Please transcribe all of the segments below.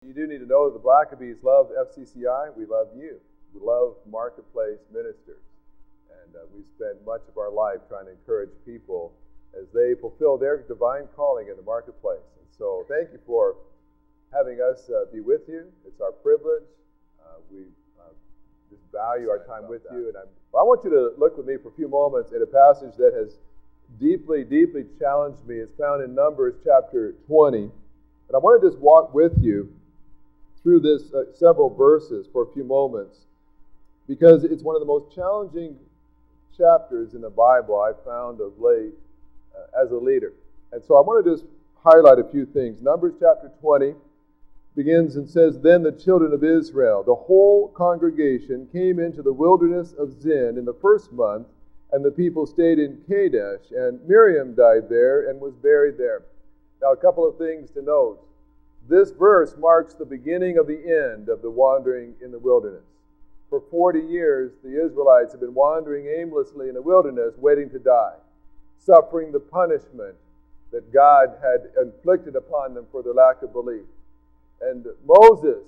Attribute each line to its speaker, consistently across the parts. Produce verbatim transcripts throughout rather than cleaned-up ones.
Speaker 1: You do need to know that the Blackabees love F C C I. We love you. We love Marketplace Ministers. And uh, we spend much of our life trying to encourage people as they fulfill their divine calling in the marketplace. And so thank you for having us uh, be with you. It's our privilege. Uh, we uh, just value our time with you. And I'm, well, I want you to look with me for a few moments at a passage that has deeply, deeply challenged me. It's found in Numbers chapter twenty. And I want to just walk with you through this uh, several verses for a few moments, because it's one of the most challenging chapters in the Bible I've found of late uh, as a leader. And so I want to just highlight a few things. Numbers chapter twenty begins and says, "Then the children of Israel, the whole congregation, came into the wilderness of Zin in the first month, and the people stayed in Kadesh, and Miriam died there and was buried there." Now, a couple of things to note. This verse marks the beginning of the end of the wandering in the wilderness. For forty years, the Israelites have been wandering aimlessly in the wilderness, waiting to die, suffering the punishment that God had inflicted upon them for their lack of belief. And Moses,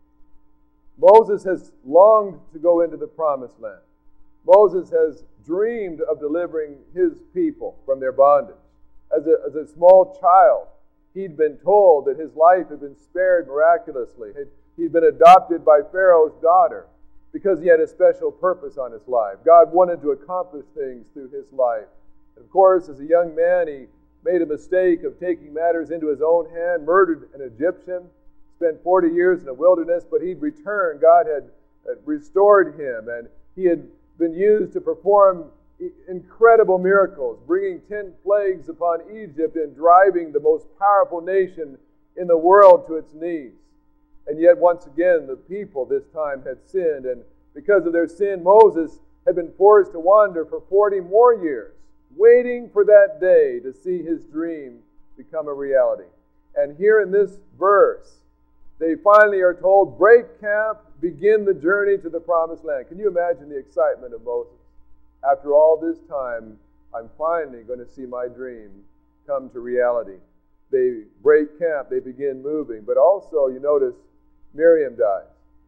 Speaker 1: Moses has longed to go into the promised land. Moses has dreamed of delivering his people from their bondage. As a, as a small child, he'd been told that his life had been spared miraculously. He'd been adopted by Pharaoh's daughter because he had a special purpose on his life. God wanted to accomplish things through his life. And of course, as a young man, he made a mistake of taking matters into his own hand, murdered an Egyptian, spent forty years in the wilderness, but he'd returned. God had, had restored him, and he had been used to perform incredible miracles, bringing ten plagues upon Egypt and driving the most powerful nation in the world to its knees. And yet, once again, the people this time had sinned, and because of their sin, Moses had been forced to wander for forty more years, waiting for that day to see his dream become a reality. And here in this verse, they finally are told, break camp, begin the journey to the promised land. Can you imagine the excitement of Moses? After all this time, I'm finally going to see my dream come to reality. They break camp, they begin moving. But also, you notice, Miriam dies.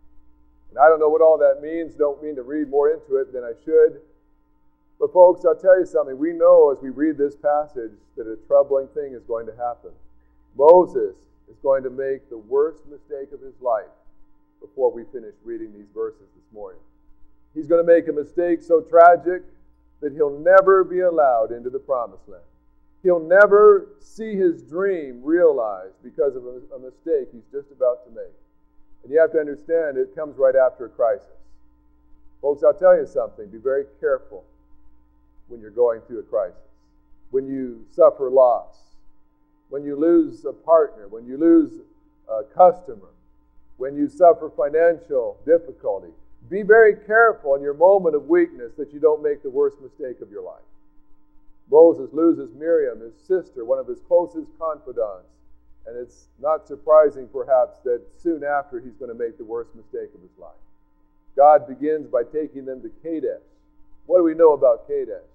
Speaker 1: And I don't know what all that means. Don't mean to read more into it than I should. But folks, I'll tell you something. We know as we read this passage that a troubling thing is going to happen. Moses is going to make the worst mistake of his life before we finish reading these verses this morning. He's going to make a mistake so tragic that he'll never be allowed into the promised land. He'll never see his dream realized because of a, a mistake he's just about to make. And you have to understand, it comes right after a crisis. Folks, I'll tell you something. Be very careful when you're going through a crisis. When you suffer loss. When you lose a partner. When you lose a customer. When you suffer financial difficulty. Be very careful in your moment of weakness that you don't make the worst mistake of your life. Moses loses Miriam, his sister, one of his closest confidants. And it's not surprising, perhaps, that soon after he's going to make the worst mistake of his life. God begins by taking them to Kadesh. What do we know about Kadesh?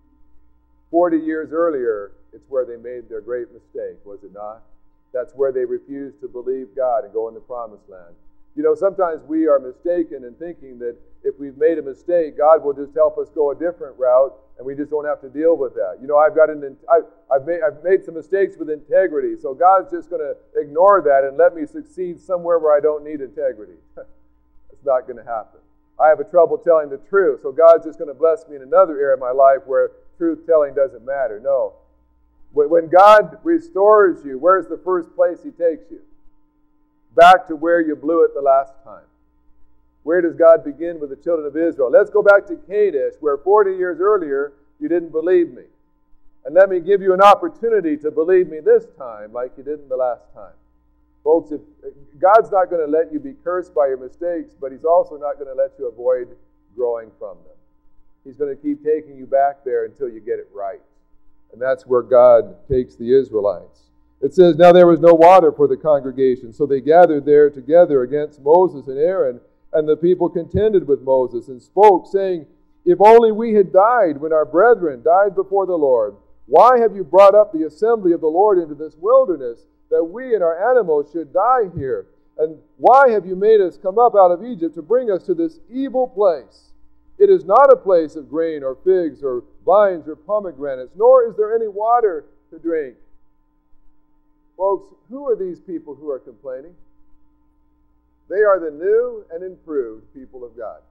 Speaker 1: Forty years earlier, it's where they made their great mistake, was it not? That's where they refused to believe God and go in the promised land. You know, sometimes we are mistaken in thinking that if we've made a mistake, God will just help us go a different route, and we just don't have to deal with that. You know, I've got an, I've, I've made, I've made some mistakes with integrity, so God's just going to ignore that and let me succeed somewhere where I don't need integrity. It's not going to happen. I have a trouble telling the truth, so God's just going to bless me in another area of my life where truth-telling doesn't matter. No. When God restores you, where's the first place He takes you? Back to where you blew it the last time. Where does God begin with the children of Israel? Let's go back to Kadesh, where forty years earlier you didn't believe me. And let me give you an opportunity to believe me this time like you didn't the last time. Folks, if God's not going to let you be cursed by your mistakes, but He's also not going to let you avoid growing from them. He's going to keep taking you back there until you get it right. And that's where God takes the Israelites. It says, now there was no water for the congregation, so they gathered there together against Moses and Aaron, and the people contended with Moses and spoke, saying, if only we had died when our brethren died before the Lord. Why have you brought up the assembly of the Lord into this wilderness, that we and our animals should die here? And why have you made us come up out of Egypt to bring us to this evil place? It is not a place of grain or figs or vines or pomegranates, nor is there any water to drink. Folks, who are these people who are complaining? They are the new and improved people of God.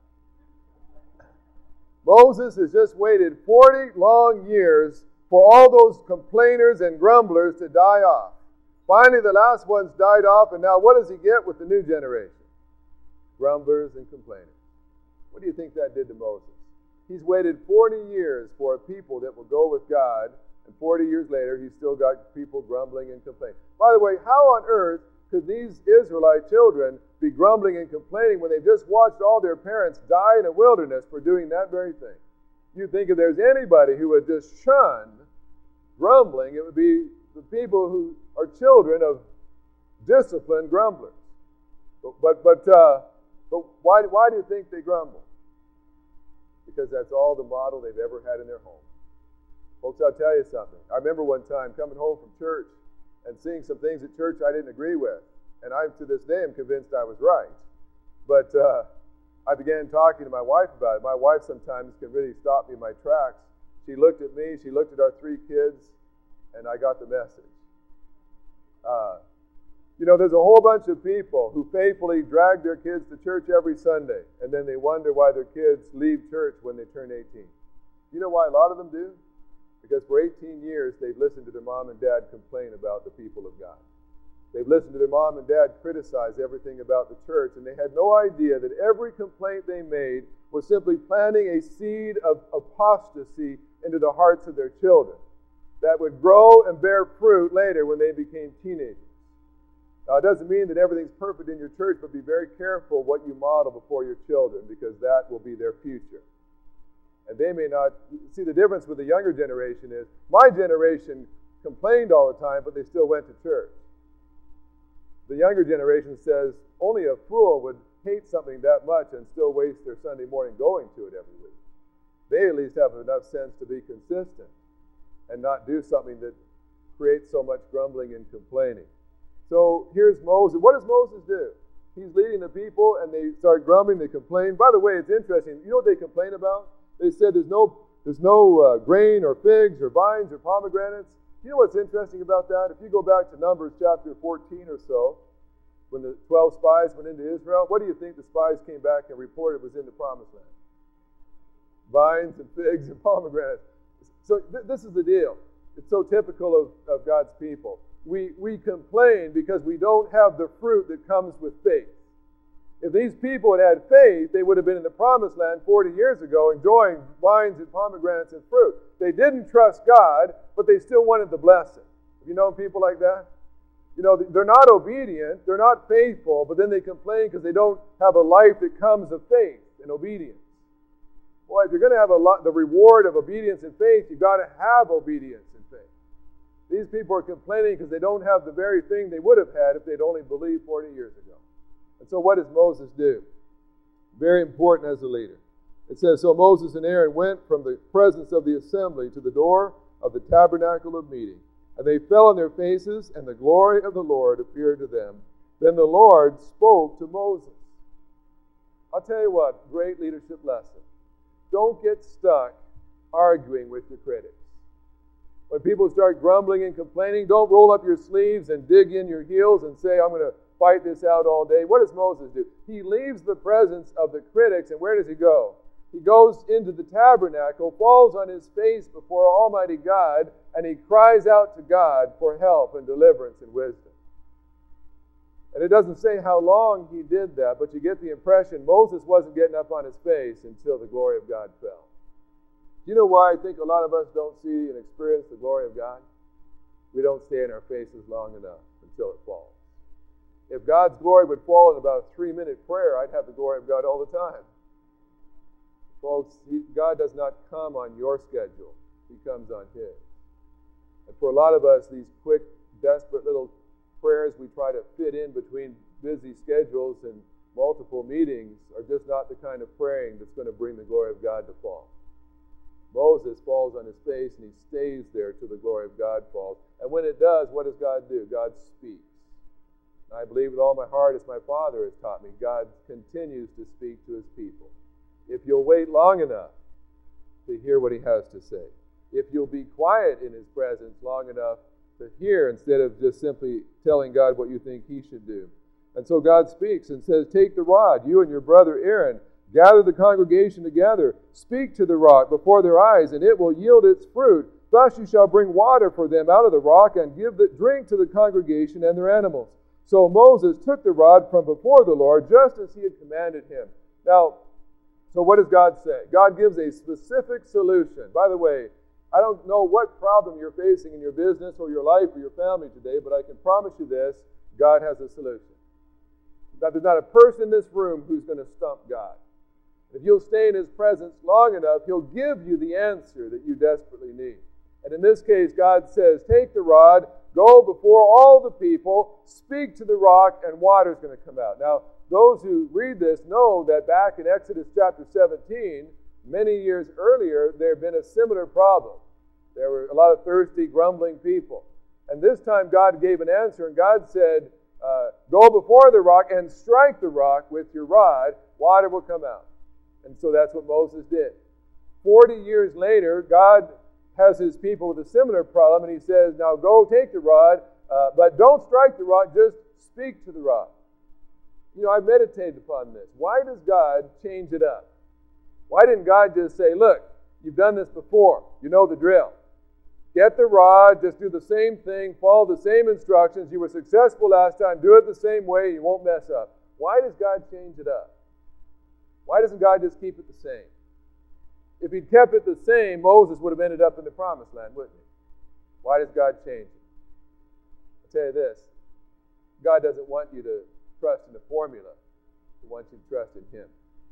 Speaker 1: Moses has just waited forty long years for all those complainers and grumblers to die off. Finally, the last ones died off, and now what does he get with the new generation? Grumblers and complainers. What do you think that did to Moses? He's waited forty years for a people that will go with God, and forty years later, he's still got people grumbling and complaining. By the way, how on earth could these Israelite children be grumbling and complaining when they've just watched all their parents die in a wilderness for doing that very thing? You think if there's anybody who would just shun grumbling, it would be the people who are children of disciplined grumblers. But but but, uh, but why why do you think they grumble? Because that's all the model they've ever had in their home. Folks, I'll tell you something. I remember one time coming home from church and seeing some things at church I didn't agree with. And I, to this day, am convinced I was right. But uh, I began talking to my wife about it. My wife sometimes can really stop me in my tracks. She looked at me, she looked at our three kids, and I got the message. Uh, you know, there's a whole bunch of people who faithfully drag their kids to church every Sunday, and then they wonder why their kids leave church when they turn eighteen. You know why a lot of them do? Because for eighteen years, they've listened to their mom and dad complain about the people of God. They've listened to their mom and dad criticize everything about the church, and they had no idea that every complaint they made was simply planting a seed of apostasy into the hearts of their children that would grow and bear fruit later when they became teenagers. Now, it doesn't mean that everything's perfect in your church, but be very careful what you model before your children, because that will be their future. And they may not see the difference with the younger generation is my generation complained all the time, but they still went to church. The younger generation says only a fool would hate something that much and still waste their Sunday morning going to it every week. They at least have enough sense to be consistent and not do something that creates so much grumbling and complaining. So here's Moses. What does Moses do? He's leading the people, and they start grumbling, they complain. By the way, it's interesting. You know what they complain about? They said there's no there's no uh, grain or figs or vines or pomegranates. You know what's interesting about that? If you go back to Numbers chapter fourteen or so, when the twelve spies went into Israel, what do you think the spies came back and reported was in the promised land? Vines and figs and pomegranates. So th- this is the deal. It's so typical of, of God's people. We, we complain because we don't have the fruit that comes with faith. If these people had had faith, they would have been in the promised land forty years ago enjoying vines and pomegranates and fruit. They didn't trust God, but they still wanted the blessing. Have you known people like that? You know, they're not obedient, they're not faithful, but then they complain because they don't have a life that comes of faith and obedience. Boy, if you're going to have a lot, the reward of obedience and faith, you've got to have obedience and faith. These people are complaining because they don't have the very thing they would have had if they'd only believed forty years ago. And so what does Moses do? Very important as a leader. It says, so Moses and Aaron went from the presence of the assembly to the door of the tabernacle of meeting. And they fell on their faces, and the glory of the Lord appeared to them. Then the Lord spoke to Moses. I'll tell you what, great leadership lesson. Don't get stuck arguing with your critics. When people start grumbling and complaining, don't roll up your sleeves and dig in your heels and say, I'm going to fight this out all day. What does Moses do? He leaves the presence of the critics, and where does he go? He goes into the tabernacle, falls on his face before Almighty God, and he cries out to God for help and deliverance and wisdom. And it doesn't say how long he did that, but you get the impression Moses wasn't getting up on his face until the glory of God fell. Do you know why I think a lot of us don't see and experience the glory of God? We don't stay in our faces long enough until it falls. If God's glory would fall in about a three-minute prayer, I'd have the glory of God all the time. Folks, he, God does not come on your schedule. He comes on His. And for a lot of us, these quick, desperate little prayers we try to fit in between busy schedules and multiple meetings are just not the kind of praying that's going to bring the glory of God to fall. Moses falls on his face and he stays there till the glory of God falls. And when it does, what does God do? God speaks. I believe with all my heart, as my Father has taught me, God continues to speak to his people. If you'll wait long enough to hear what he has to say, if you'll be quiet in his presence long enough to hear instead of just simply telling God what you think he should do. And so God speaks and says, take the rod, you and your brother Aaron, gather the congregation together, speak to the rock before their eyes, and it will yield its fruit. Thus you shall bring water for them out of the rock, and give the drink to the congregation and their animals. So Moses took the rod from before the Lord, just as he had commanded him. Now, so what does God say? God gives a specific solution. By the way, I don't know what problem you're facing in your business or your life or your family today, but I can promise you this, God has a solution. Now, there's not a person in this room who's going to stump God. If you'll stay in his presence long enough, he'll give you the answer that you desperately need. And in this case, God says, take the rod, go before all the people, speak to the rock, and water's going to come out. Now, those who read this know that back in Exodus chapter seventeen, many years earlier, there had been a similar problem. There were a lot of thirsty, grumbling people. And this time God gave an answer, and God said, uh, go before the rock and strike the rock with your rod, water will come out. And so that's what Moses did. Forty years later, God has his people with a similar problem, and he says, now go take the rod, uh, but don't strike the rock, just speak to the rock. You know, I've meditated upon this. Why does God change it up? Why didn't God just say, look, you've done this before. You know the drill. Get the rod, just do the same thing, follow the same instructions. You were successful last time. Do it the same way. You won't mess up. Why does God change it up? Why doesn't God just keep it the same? If he'd kept it the same, Moses would have ended up in the promised land, wouldn't he? Why does God change it? I'll tell you this. God doesn't want you to trust in a formula. He wants you to trust in him.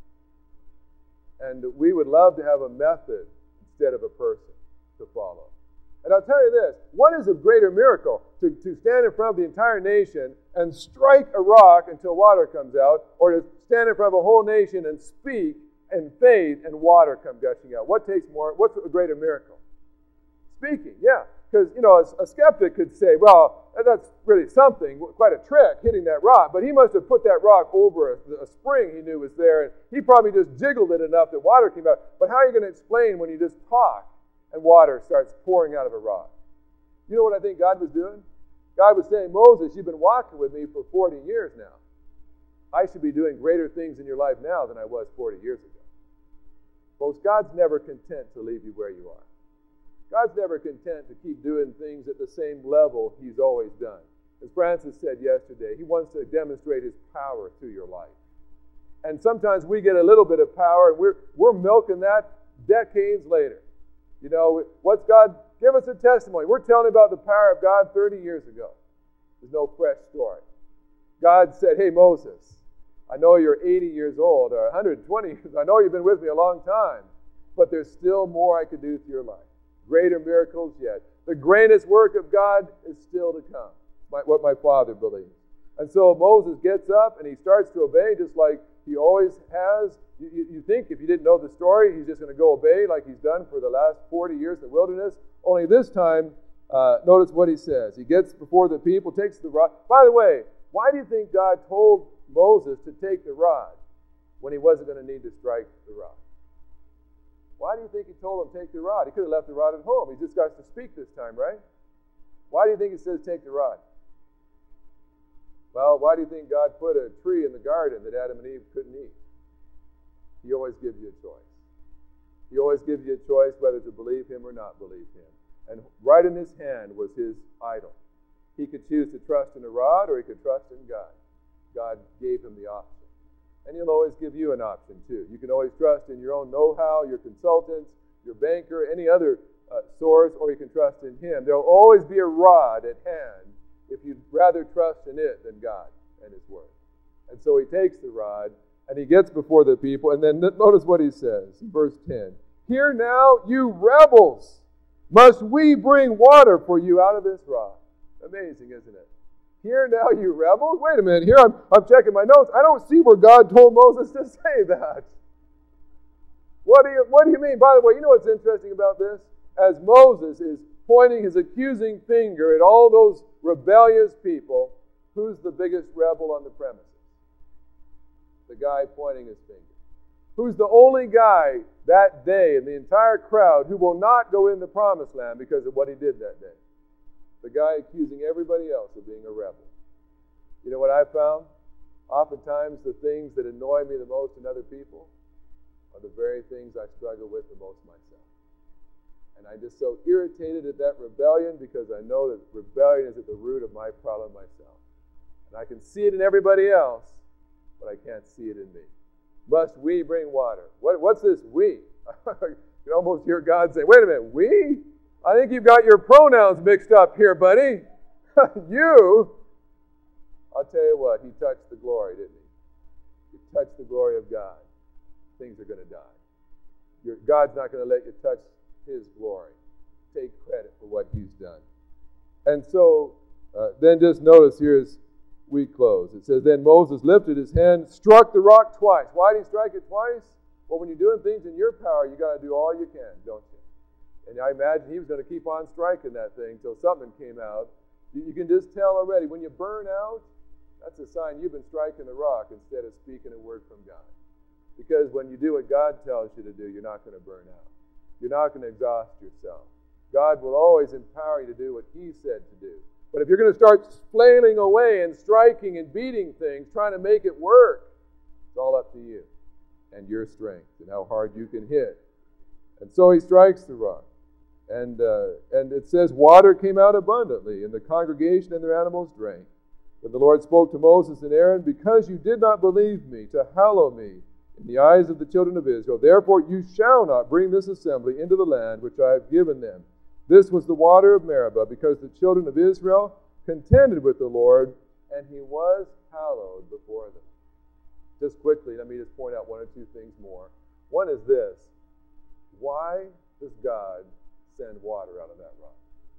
Speaker 1: And we would love to have a method instead of a person to follow. And I'll tell you this, what is a greater miracle? To, to stand in front of the entire nation and strike a rock until water comes out, or to stand in front of a whole nation and speak in faith and water come gushing out? What takes more, what's a greater miracle? Speaking, yeah. Because, you know, a, a skeptic could say, well, that's really something, quite a trick, hitting that rock. But he must have put that rock over a, a spring he knew was there, and he probably just jiggled it enough that water came out. But how are you going to explain when you just talk and water starts pouring out of a rock? You know what I think God was doing? God was saying, Moses, you've been walking with me for forty years now. I should be doing greater things in your life now than I was forty years ago. Folks, God's never content to leave you where you are. God's never content to keep doing things at the same level he's always done. As Francis said yesterday, he wants to demonstrate his power through your life. And sometimes we get a little bit of power, and we're, we're milking that decades later. You know, what's God? Give us a testimony. We're telling about the power of God thirty years ago. There's no fresh story. God said, hey, Moses, I know you're eighty years old or one hundred twenty years. I know you've been with me a long time, but there's still more I could do through your life. Greater miracles yet. The greatest work of God is still to come, my, what my father believes. And so Moses gets up and he starts to obey just like he always has. You, you, you think if you didn't know the story, he's just going to go obey like he's done for the last forty years in the wilderness. Only this time, uh, notice what he says. He gets before the people, takes the rod. By the way, why do you think God told Moses to take the rod when he wasn't going to need to strike the rock? Why do you think he told him take the rod? He could have left the rod at home. He just got to speak this time, right? Why do you think he says take the rod? Well, why do you think God put a tree in the garden that Adam and Eve couldn't eat? He always gives you a choice. He always gives you a choice whether to believe him or not believe him. And right in his hand was his idol. He could choose to trust in a rod or he could trust in God. God gave him the option. And he'll always give you an option too. You can always trust in your own know-how, your consultants, your banker, any other uh, source, or you can trust in him. There will always be a rod at hand if you'd rather trust in it than God and his word. And so he takes the rod and he gets before the people. And then notice what he says in verse ten. Hear now, you rebels, must we bring water for you out of this rock? Amazing, isn't it? Hear now, you rebels. Wait a minute. Here I'm, I'm checking my notes. I don't see where God told Moses to say that. What do you, what do you mean? By the way, you know what's interesting about this? As Moses is pointing his accusing finger at all those rebellious people, Who's the biggest rebel on the premises? The guy pointing his finger. Who's the only guy that day in the entire crowd who will not go in the promised land because of what he did that day? The guy accusing everybody else of being a rebel. You know what I found? Oftentimes the things that annoy me the most in other people are the very things I struggle with the most myself. And I'm just so irritated at that rebellion because I know that rebellion is at the root of my problem myself. And I can see it in everybody else, but I can't see it in me. Must we bring water? What, what's this we? You can almost hear God say, wait a minute, we? I think you've got your pronouns mixed up here, buddy. You? I'll tell you what, he touched the glory, didn't he? He touched the glory of God. Things are going to die. Your, God's not going to let you touch his glory. Take credit for what he's done. And so, uh, then just notice here as we close. It says, then Moses lifted his hand, struck the rock twice. Why did he strike it twice? Well, when you're doing things in your power, you got to do all you can, don't you? And I imagine he was going to keep on striking that thing until something came out. You, you can just tell already, when you burn out, that's a sign you've been striking the rock instead of speaking a word from God. Because when you do what God tells you to do, you're not going to burn out. You're not going to exhaust yourself. God will always empower you to do what he said to do. But if you're going to start flailing away and striking and beating things, trying to make it work, it's all up to you and your strength and how hard you can hit. And so he strikes the rock. And, uh, and it says, water came out abundantly, and the congregation and their animals drank. But the Lord spoke to Moses and Aaron, because you did not believe me to hallow me in the eyes of the children of Israel, therefore you shall not bring this assembly into the land which I have given them. This was the water of Meribah, because the children of Israel contended with the Lord, and he was hallowed before them. Just quickly, let me just point out one or two things more. One is this. Why does God send water out of that rock?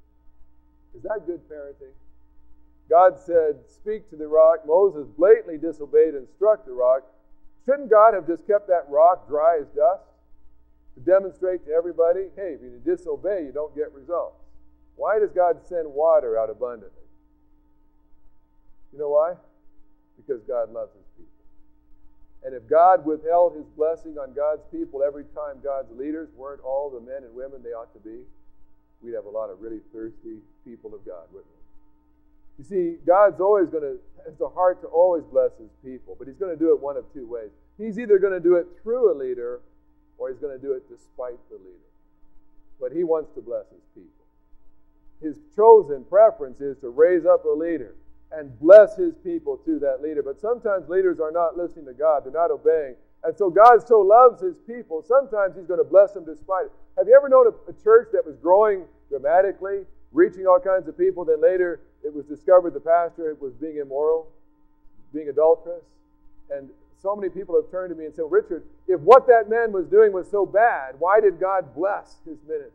Speaker 1: Is that good parenting? God said, speak to the rock. Moses blatantly disobeyed and struck the rock. Shouldn't God have just kept that rock dry as dust to demonstrate to everybody, hey, if you disobey, you don't get results? Why does God send water out abundantly? You know why? Because God loves his people. And if God withheld his blessing on God's people every time God's leaders weren't all the men and women they ought to be, we'd have a lot of really thirsty people of God, wouldn't we? You see, God's always going to, has a heart to always bless his people, but he's going to do it one of two ways. He's either going to do it through a leader, or he's going to do it despite the leader. But he wants to bless his people. His chosen preference is to raise up a leader and bless his people through that leader. But sometimes leaders are not listening to God. They're not obeying. And so God so loves his people, sometimes he's going to bless them despite it. Have you ever known a, a church that was growing dramatically, reaching all kinds of people, then later it was discovered the pastor was being immoral, being adulterous? And so many people have turned to me and said, Richard, if what that man was doing was so bad, why did God bless his ministry?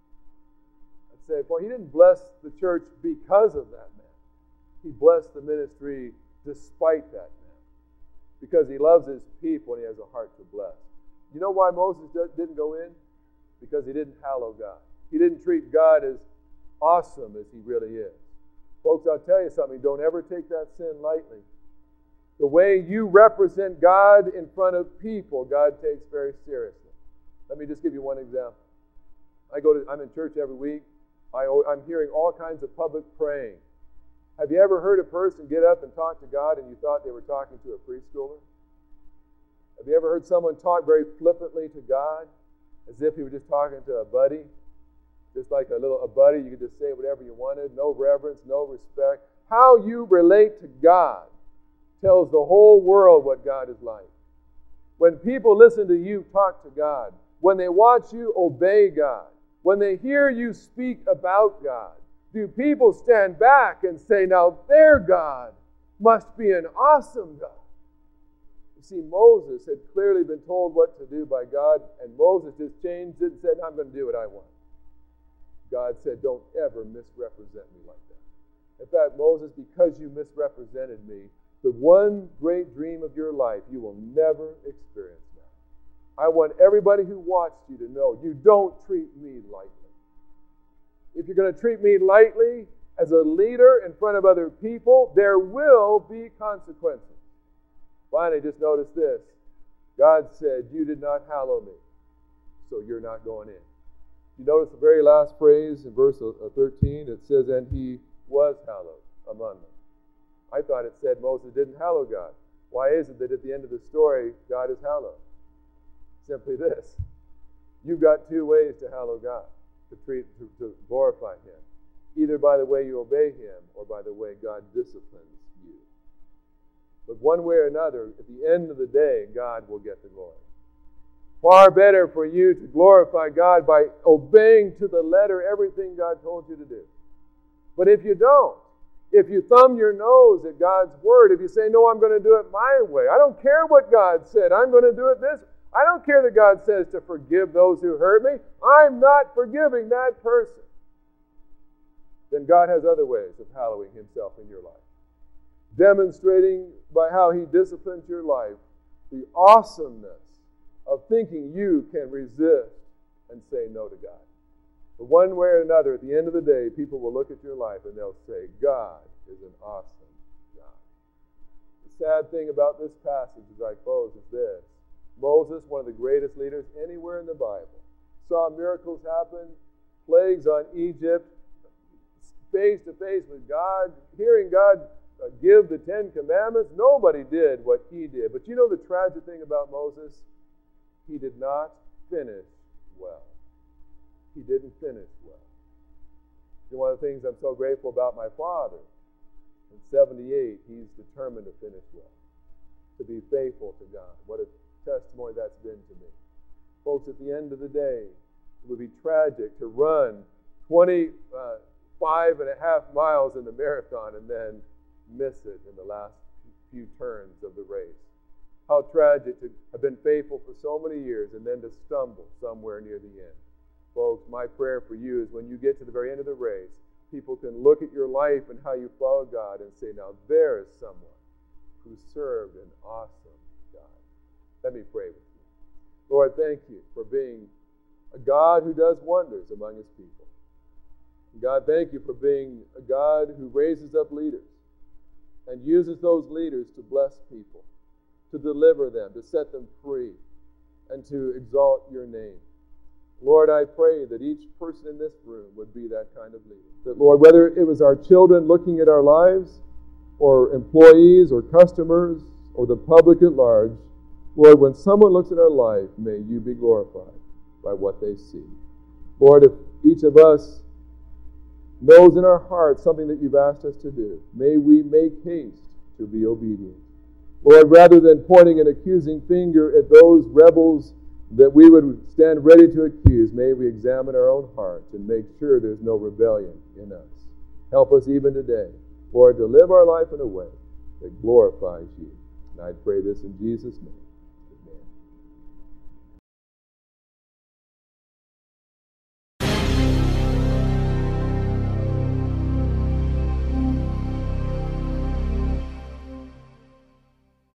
Speaker 1: I'd say, well, he didn't bless the church because of that man. He blessed the ministry despite that man, because he loves his people and he has a heart to bless. You know why Moses didn't go in? Because he didn't hallow God. He didn't treat God as awesome as he really is. Folks, I'll tell you something. Don't ever take that sin lightly. The way you represent God in front of people, God takes very seriously. Let me just give you one example. I go to, I'm in church every week. I, I'm hearing all kinds of public praying. Have you ever heard a person get up and talk to God and you thought they were talking to a preschooler? Have you ever heard someone talk very flippantly to God as if he was just talking to a buddy? Just like a little a buddy, you could just say whatever you wanted, no reverence, no respect. How you relate to God tells the whole world what God is like. When people listen to you talk to God, when they watch you obey God, when they hear you speak about God, do people stand back and say, now their God must be an awesome God? You see, Moses had clearly been told what to do by God, and Moses just changed it and said, I'm going to do what I want. God said, don't ever misrepresent me like that. In fact, Moses, because you misrepresented me, the one great dream of your life you will never experience now. I want everybody who watched you to know you don't treat me lightly. If you're going to treat me lightly as a leader in front of other people, there will be consequences. Finally, just notice this. God said, you did not hallow me, so you're not going in. You notice the very last phrase in verse thirteen, it says, and he was hallowed among them. I thought it said Moses didn't hallow God. Why is it that at the end of the story, God is hallowed? Simply this. You've got two ways to hallow God, to treat, to, to glorify him. Either by the way you obey him or by the way God disciplines you. But one way or another, at the end of the day, God will get the glory. Far better for you to glorify God by obeying to the letter everything God told you to do. But if you don't, if you thumb your nose at God's word, if you say, no, I'm going to do it my way, I don't care what God said, I'm going to do it this way. I don't care that God says to forgive those who hurt me. I'm not forgiving that person. Then God has other ways of hallowing himself in your life. Demonstrating by how he disciplines your life the awesomeness of thinking you can resist and say no to God. But one way or another, at the end of the day, people will look at your life and they'll say, God is an awesome God. The sad thing about this passage as I close is this. Moses, one of the greatest leaders anywhere in the Bible, saw miracles happen, plagues on Egypt, face to face with God, hearing God uh, give the Ten Commandments. Nobody did what he did. But you know the tragic thing about Moses? He did not finish well. He didn't finish well. You know, one of the things I'm so grateful about my father, in seventy-eight, he's determined to finish well, to be faithful to God. What a testimony that's been to me. Folks, at the end of the day, it would be tragic to run twenty-five and a half miles in the marathon and then miss it in the last few turns of the race. How tragic to have been faithful for so many years and then to stumble somewhere near the end. Folks, my prayer for you is when you get to the very end of the race, people can look at your life and how you follow God and say, now there is someone who served an awesome God. Let me pray with you. Lord, thank you for being a God who does wonders among his people. God, thank you for being a God who raises up leaders and uses those leaders to bless people, to deliver them, to set them free, and to exalt your name. Lord, I pray that each person in this room would be that kind of leader. That, Lord, whether it was our children looking at our lives, or employees, or customers, or the public at large, Lord, when someone looks at our life, may you be glorified by what they see. Lord, if each of us knows in our hearts something that you've asked us to do, may we make haste to be obedient. Lord, rather than pointing an accusing finger at those rebels that we would stand ready to accuse, may we examine our own hearts and make sure there's no rebellion in us. Help us even today, Lord, to live our life in a way that glorifies you. And I pray this in Jesus' name.